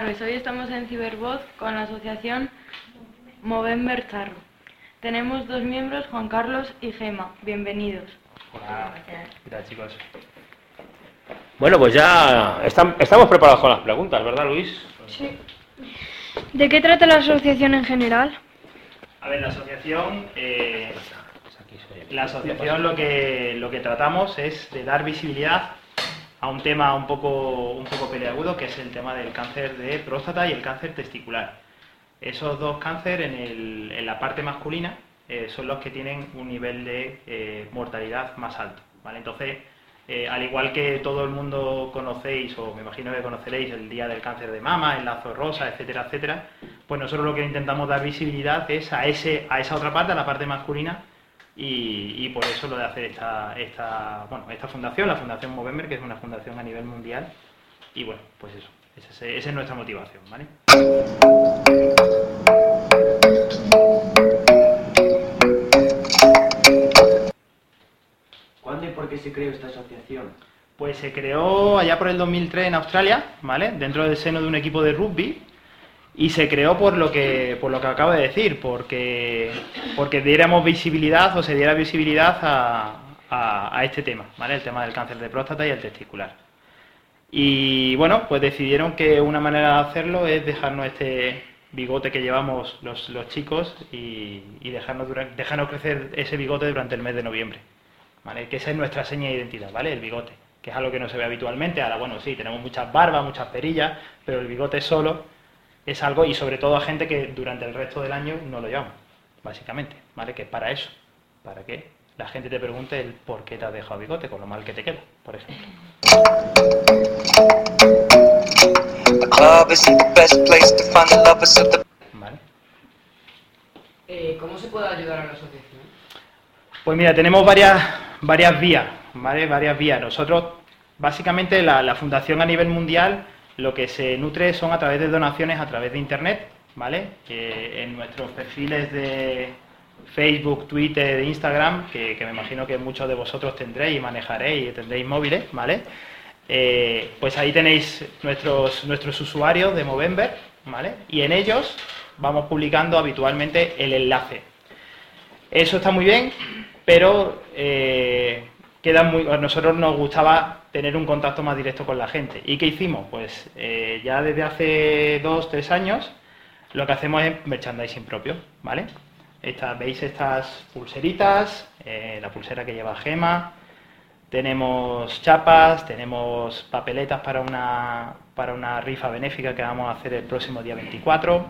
tardes, hoy estamos en Cibervoz con la asociación Movember Charro. Tenemos dos miembros, Juan Carlos y Gema. Bienvenidos. Hola, ¿qué tal, chicos? Bueno, pues ya estamos preparados con las preguntas, ¿verdad, Luis? Sí. ¿De qué trata la asociación en general? A ver, la asociación lo que tratamos es de dar visibilidad a un tema un poco peleagudo, que es el tema del cáncer de próstata y el cáncer testicular. Esos dos cánceres en la parte masculina son los que tienen un nivel de mortalidad más alto, ¿vale? Entonces, al igual que todo el mundo conocéis, o me imagino que conoceréis el Día del Cáncer de Mama, el Lazo Rosa, etcétera, etcétera, pues nosotros lo que intentamos dar visibilidad es a esa otra parte, a la parte masculina, y por eso lo de hacer esta fundación, la Fundación Movember, que es una fundación a nivel mundial, y bueno, pues eso, esa es nuestra motivación, ¿vale? ¿Cuándo y por qué se creó esta asociación? Pues se creó allá por el 2003 en Australia, ¿vale? Dentro del seno de un equipo de rugby, y se creó por lo que acabo de decir, porque diéramos visibilidad, o se diera visibilidad a este tema, ¿vale? El tema del cáncer de próstata y el testicular. Y bueno, pues decidieron que una manera de hacerlo es dejarnos este bigote que llevamos los chicos y dejarnos crecer ese bigote durante el mes de noviembre, ¿vale? Que esa es nuestra seña de identidad, ¿vale? El bigote, que es algo que no se ve habitualmente. Ahora, bueno, sí, tenemos muchas barbas, muchas perillas, pero el bigote solo es algo, y sobre todo a gente que durante el resto del año no lo llevamos, básicamente, ¿vale? Que es para eso, para que la gente te pregunte el por qué te has dejado bigote, con lo mal que te queda, por ejemplo. ¿Vale? ¿Cómo se puede ayudar a la asociación? Pues mira, tenemos varias vías, ¿vale? Varias vías. Nosotros, básicamente, la fundación a nivel mundial lo que se nutre son a través de donaciones a través de Internet, ¿vale? Que en nuestros perfiles de Facebook, Twitter, Instagram, que me imagino que muchos de vosotros tendréis y manejaréis y tendréis móviles, ¿vale? Pues ahí tenéis nuestros usuarios de Movember, ¿vale? Y en ellos vamos publicando habitualmente el enlace. Eso está muy bien, pero a nosotros nos gustaba tener un contacto más directo con la gente. ¿Y qué hicimos? Pues ya desde hace 2-3 años lo que hacemos es merchandising propio, ¿vale? ¿Veis estas pulseritas? La pulsera que lleva Gema. Tenemos chapas, tenemos papeletas para una rifa benéfica que vamos a hacer el próximo día 24.